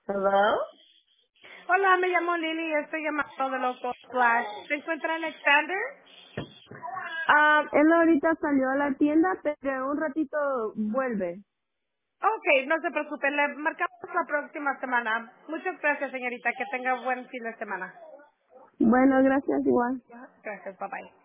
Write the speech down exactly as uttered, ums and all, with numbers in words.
Hello. Hola, me llamo Lily y estoy llamando de Local Flash. ¿Se encuentra en Expander? Ah, él ahorita salió a la tienda, pero en un ratito vuelve. Ok, no se preocupe, le marcamos la próxima semana. Muchas gracias, señorita. Que tenga buen fin de semana. Bueno, gracias igual. Gracias, bye bye.